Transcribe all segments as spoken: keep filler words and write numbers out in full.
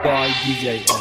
by D J Erfan.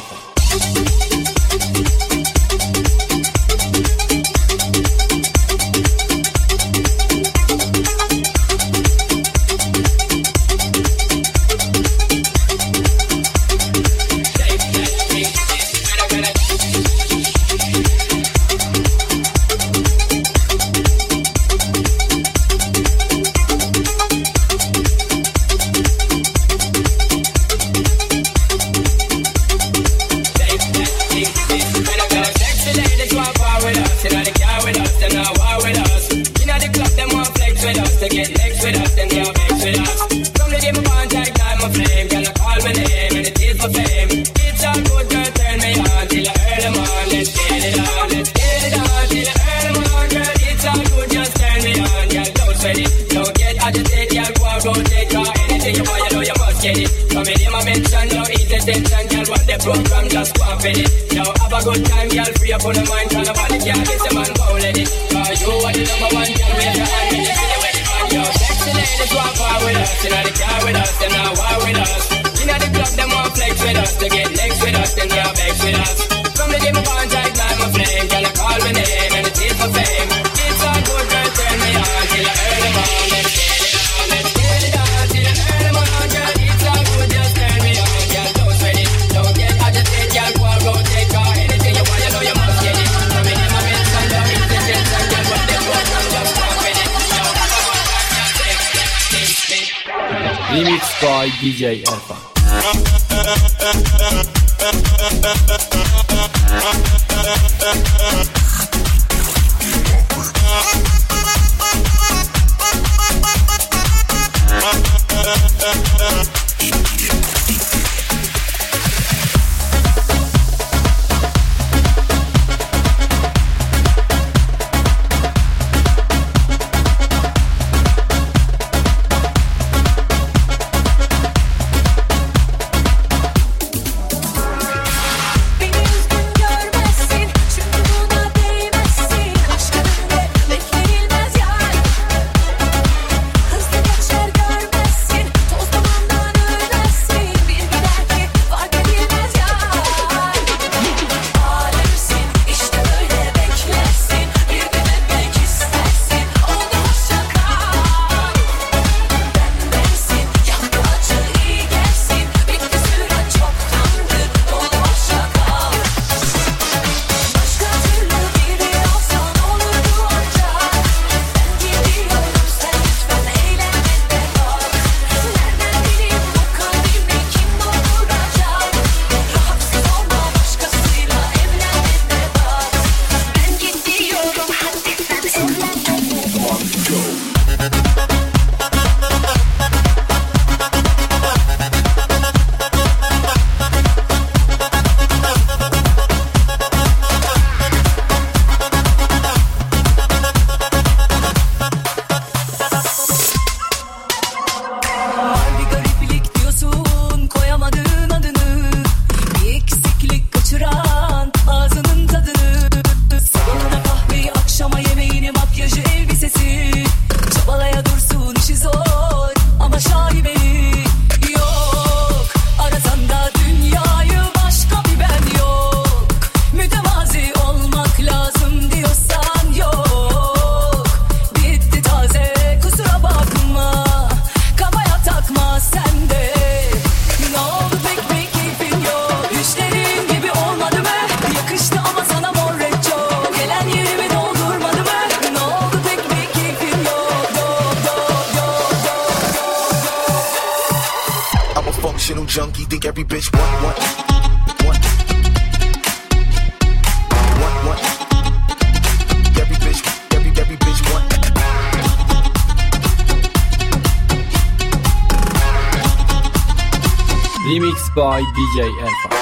Program just go with it. Now have a good time, girl. Free up on the mind, tell nobody can't get the man go let it. Cause you are the number one, girl. Raise your hand when you see the wedding man. Yo, sexy ladies walk far with us. You know the car with us, them now war with us. You know the club, them want flex with us. To get next with us, then they are vex with us. From the day my contact, like my flame, girl, I call my name and it is for fame. It's all good, girl, turn me on till I earn them on. Let's get it on, let's get it on till I earn them on, girl. It's all good, just turn me on, girl. Don't sweat it, don't get agitated, girl. Go and rotate, cause anything you want, you know you must get it. From the day my mention, don't eat the tension, girl. What the program, just go with it. Now have a good time, girl. Take, take, take, take. Remix by D J Erfan. Junkie, think every bitch want, want, want, want, want. Every bitch, every, every bitch want. Remix by D J Erfan.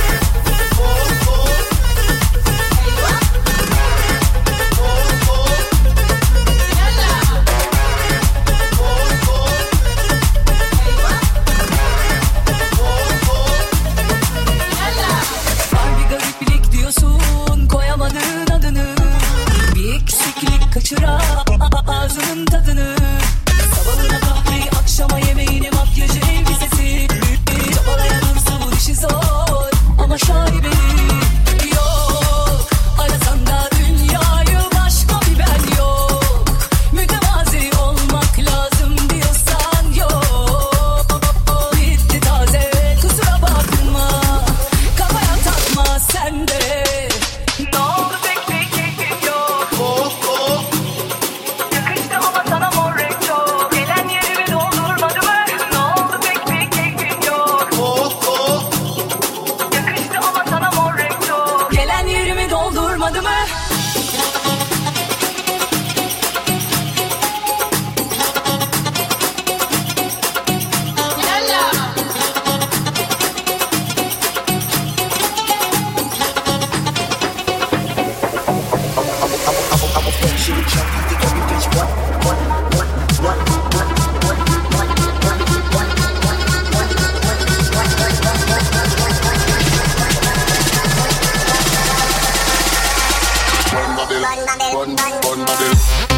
Ağzının tadını sabahına kahveyi akşama yemeğini makyajı elbisesi çabalaya dursun işi zor. Bun, bun, bun.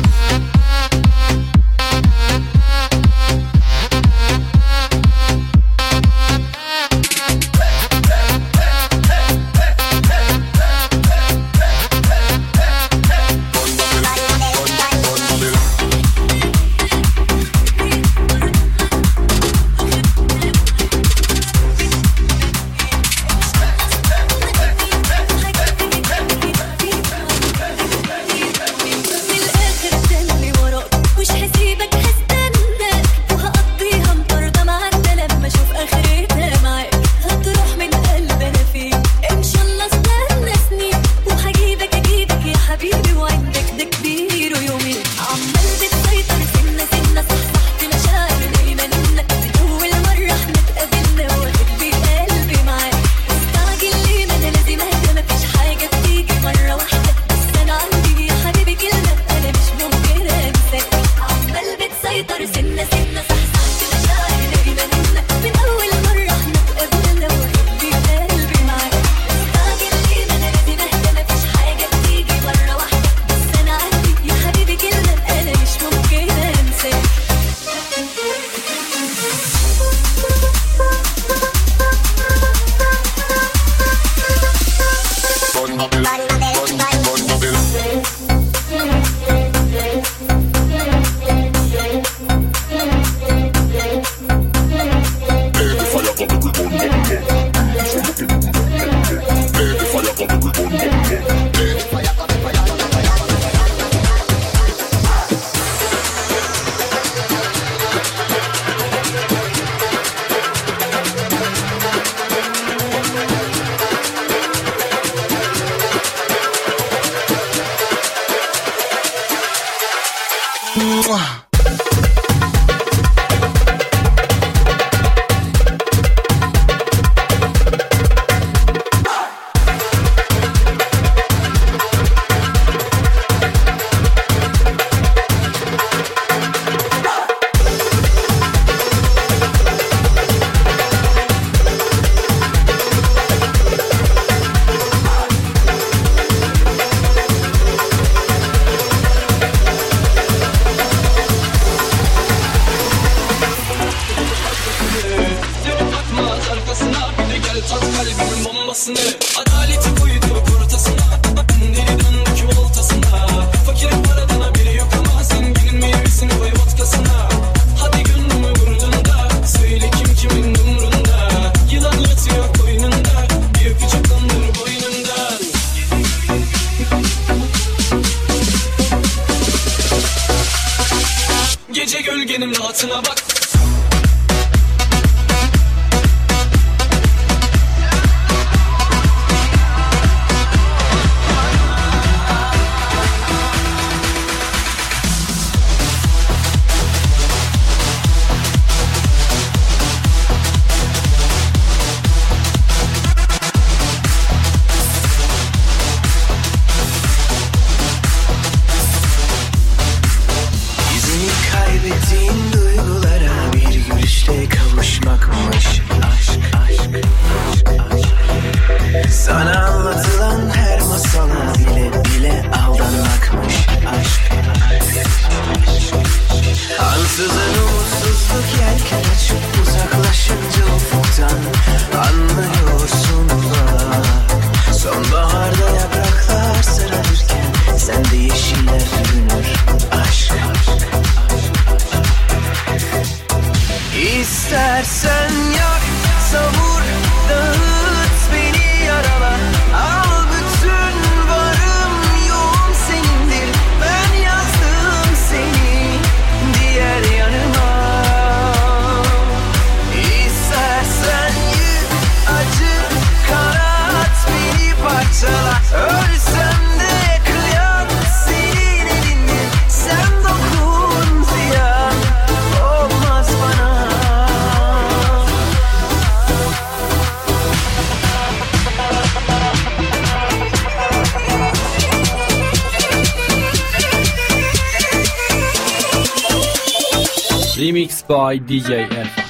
Remixed by D J Erfan.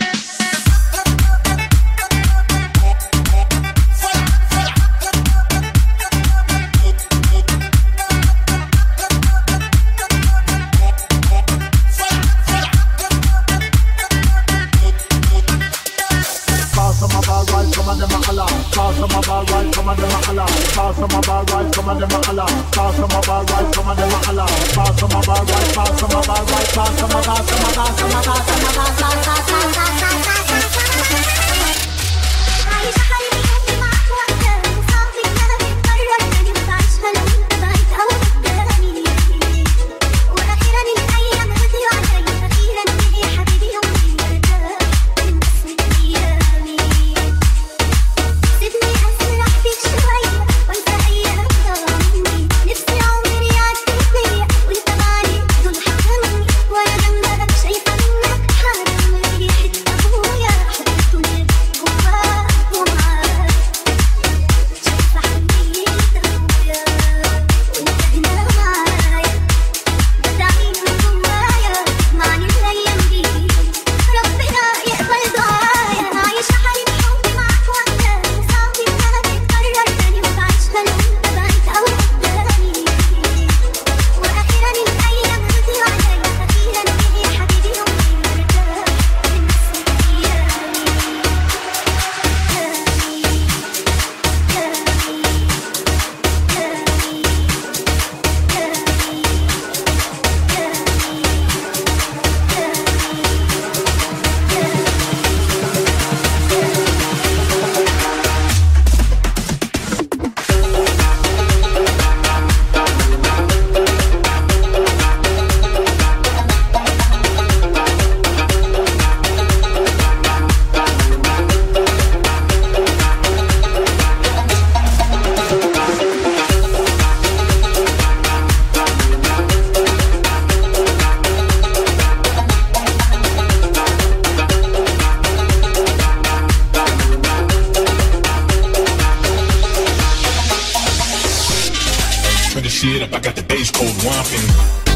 some of them are allowed. Pass some of our right, pass some of our right, pass some of our, some of our, some of our, some of our, some of our, some of our. عايش حالي بحب معك وقتها وصعب إن أنا بتكرر تاني وبعيشها لو أنت بعيد أو قدامي. وأخيرا الأيام هديوا عليا أخيرا يا حبيبي يومي مرتاح من قسوة أيامي. سيبني أسرح فيك شوية وأنسى أيام ضاعوني. نفسي عمري يعدي بيا وأنت معي دول حكمني وأنا جنبك شايفة منك حاجة من ريحة أبويا حطيته لك جواك ومعاك. شايفة حنية أبويا وأنت هنا معايا بدعي من جوايا معني الأيام دي ربنا يقبل دعايا. عايشة حالي بحب معك وقتها وصعب إن أنا بتكرر تاني وبعيشها لو أنت بعيد أو قدامي. وأخيرا الأيام هديوا عليا أخيرا يا حبيبي يومي مرتاح من قسوة أيامي. Turn the shit up, I got the bass code romping.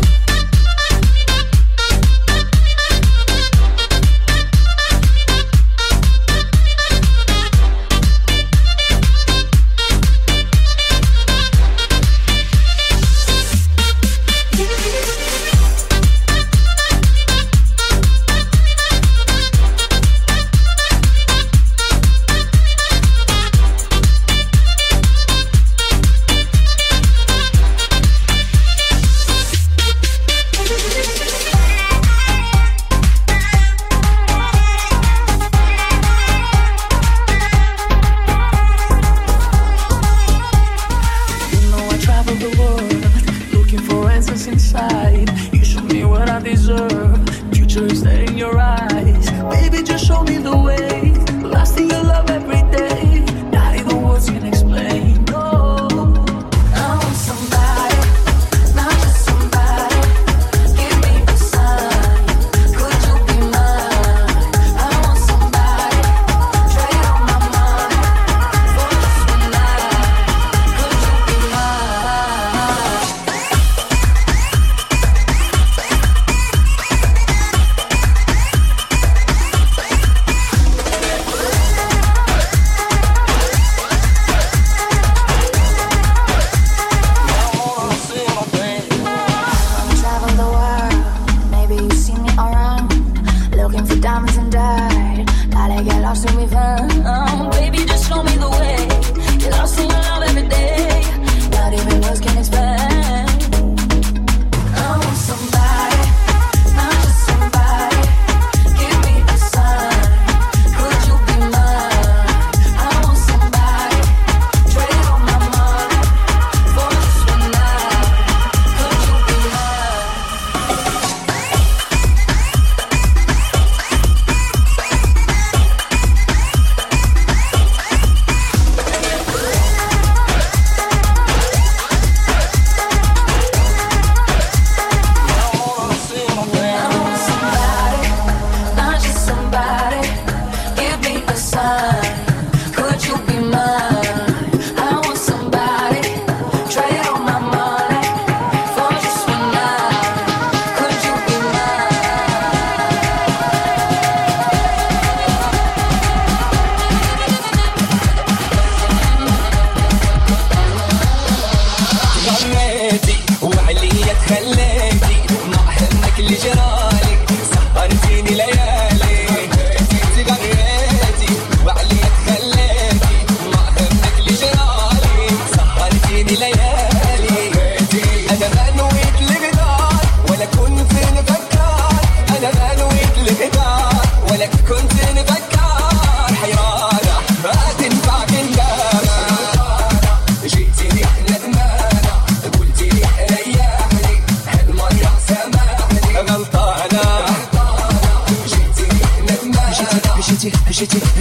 You know I travel the world, looking for answers inside. You show me what I deserve. Future is there in your eyes. Baby, just show me the way. Lasting your love every day. Not even words can explain. No, I want somebody, not just somebody. Give me the sign. Could you be mine? I want somebody. Trade all my money for just one night. Could you be mine? Travel the world, maybe you see me around, looking for diamonds and dirt. Gotta get lost and we found. Baby, just show me the way. Get lost in your love every day. Not even words can explain. I want somebody, not just somebody. Give me the sign. Could you be mine? I want somebody. Trade all my money for just one night. Could you be mine? ليالي أنا غنو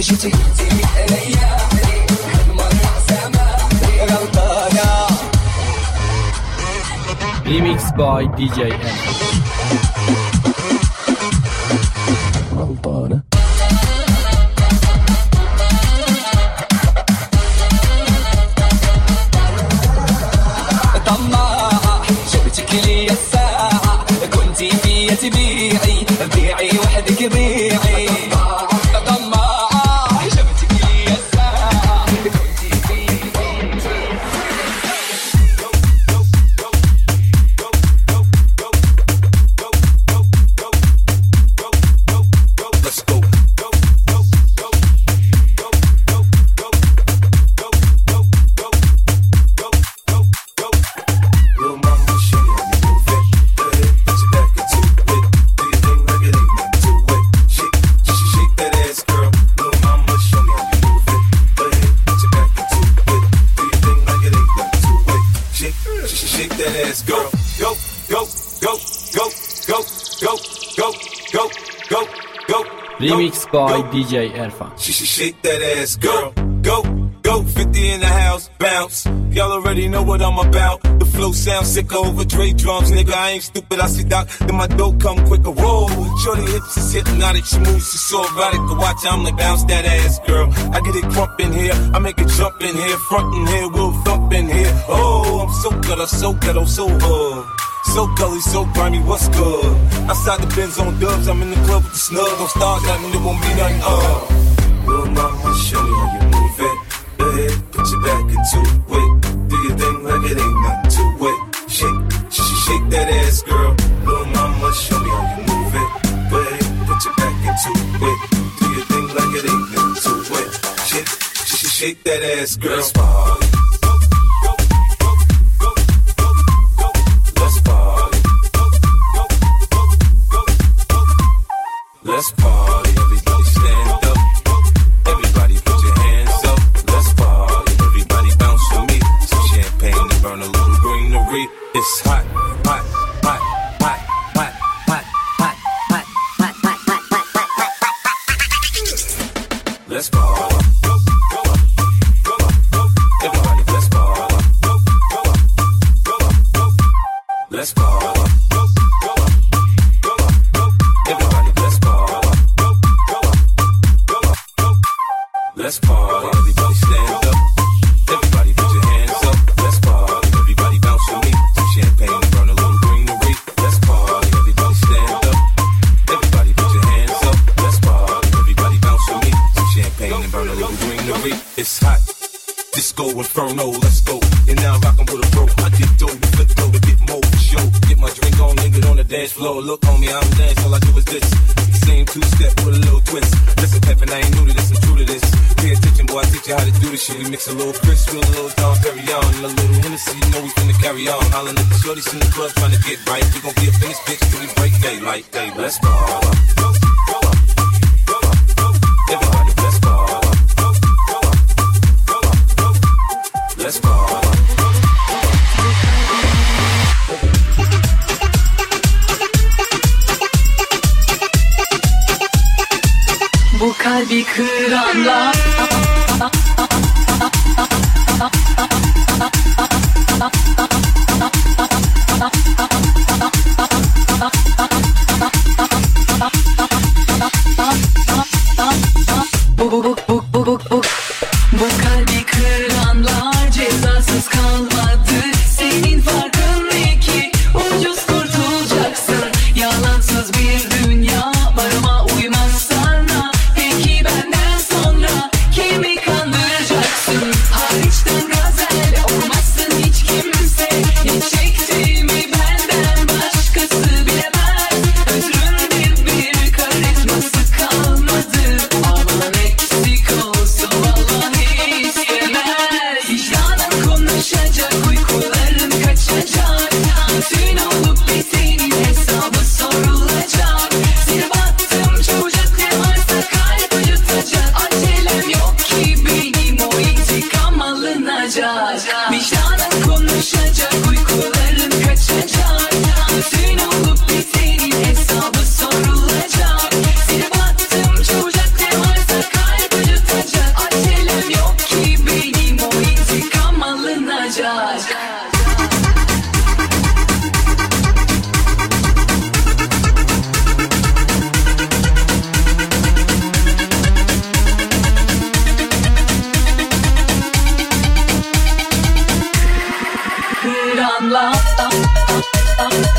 مشيتي سيبك عليا هالمرة سامحني غلطانة. Remix by دي جي Alpha. غلطانة. طماعة جبتك لي الساعة كنتي فيا تبيعي بيعي وحدك بيعي. طماعة جبتك لي الساعة كنتي فيا. Let's go. Remix by دي جي Alpha. She should shake that ass, girl. Go, go, fifty in the house, bounce. Y'all already know what I'm about. The flow sounds sick over Dre drums, nigga. I ain't stupid, I see Doc. Then my dough come quicker. Whoa, shorty hips is hypnotic. She moves, she's so erotic. To watch, I'm like, bounce that ass, girl. I get it crump in here, I make it jump in here, front in here, we'll thump in here. Oh, I'm so good, I'm so ghetto, so uh. So gully, so grimy, what's good? Outside the Benz on dubs, I'm in the club with the snug. Don't start nothing, it won't be nothing, uh. Little mama, show me how you move it. Go ahead, put your back into it. Do your thing like it ain't nothing to it. Shake, sh- shake that ass, girl. Little mama, show me how you move it. Go ahead, put your back into it. Do your thing like it ain't nothing to it. Shake, sh- shake that ass, girl. Let's party. Let's party, everybody stand up. Everybody put your hands up. Let's party, everybody bounce for me. Some champagne and burn a little greenery. It's hot, hot, hot, hot, hot, hot, hot, hot, hot, hot, hot, hot. Let's party. Everybody, let's party. Let's party. Let's party, everybody stand up. Everybody put your hands up. Let's party, everybody bounce with me. Some champagne and burn a little greenery. Let's party, everybody stand up. Everybody put your hands up. Let's party, everybody bounce with me. Some champagne and burn a little greenery. It's hot, disco inferno, let's go. And now I'm rockin' with a bro. I did dope, we flip though to get more for show. Get my drink on, nigga on the dance floor. Look on me, I don't dance, all I do is this. Same two-step with a little twist. Listen, Peppin', I ain't new to this, I'm true to this. Pay attention, boy, I teach you how to do this shit. We mix a little Chris with a little Don Perignon and a little Hennessy, you know we finna carry on. Hollin' at the shorties in the club trying to get right. We gon' be a finished bitch till we break daylight. Hey, let's party. Everybody, let's party. Let's party. Bu kalbi kıranlar Bu bu bu bu bu bu bu Bu kalbi kıranlar cezasız kalmadı. Senin farkın ne ki? Ucuz kurtulacaksın. Yalansız bir dünya var ama uymaz sana. Peki benden sonra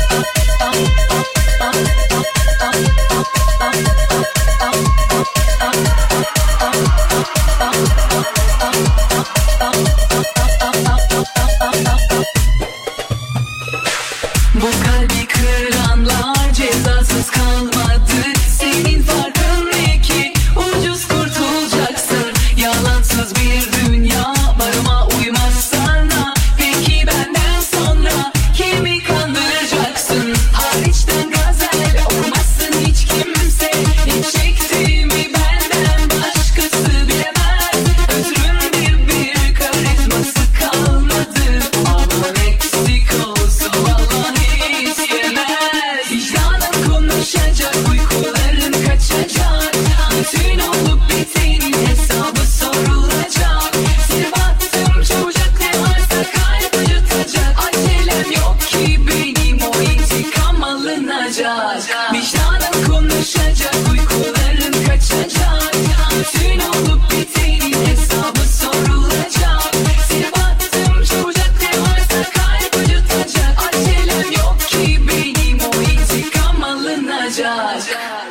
Bu kalbi kıranlar cezasız kalmadı. Senin farkın ne ki? Ucuz kurtulacaksın. Yalansız bir dünya barıma uymaz sana. Peki benden sonra kimi kandıracaksın? Hariçten gazel olmazsın hiç kimse. Ne çektiğimi benden başkası bilemez. Özrün bir bir karizması kalmadı. Aman eksik olsun vallahi istemez. Vicdanın konuşacak, uykuların kaçacak. Bütün olup bitenin hesabı sorulacak. Seni baktım çabucak, ne varsa kalp acıtacak. Acelem yok ki benim, o intikam alınacak. Vicdanın konuşacak, uykuların kaçacak. Bütün olup bitenin hesabı sorulacak. Seni baktım çabucak, ne varsa kalp acıtacak. Acelem yok ki benim, o intikam alınacak.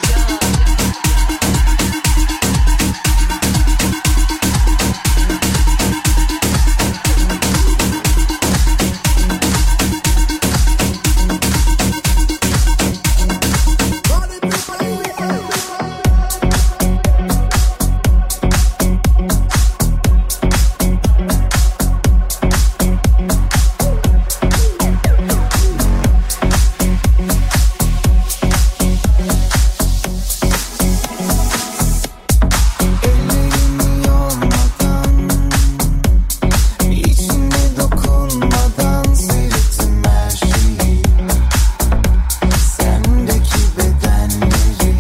İçine dokunmadan seyrettim her şeyi. Sendeki bedenleri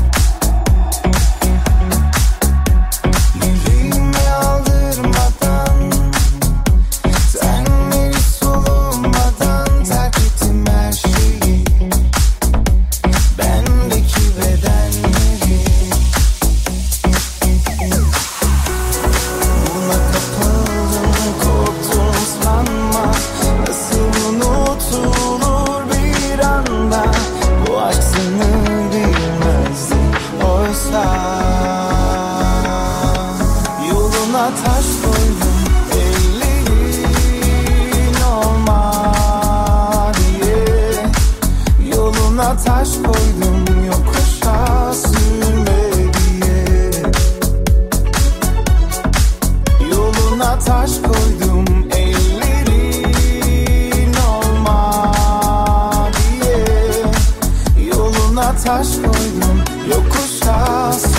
yüreğime aldırmadan, tenleri solunmadan terk ettim her şeyi. Bendeki bedenleri buna kapıldım, korktum sanma. Nasıl unutulur bir anda? Bu aşk sınır bilmezdi oysa. Yoluna taş koydum, ellerin olma diye. Yoluna taş koydum, yokuşa sürme diye. Yoluna taş koydum, ellerin olma diye. Yoluna taş koydum, yokuşa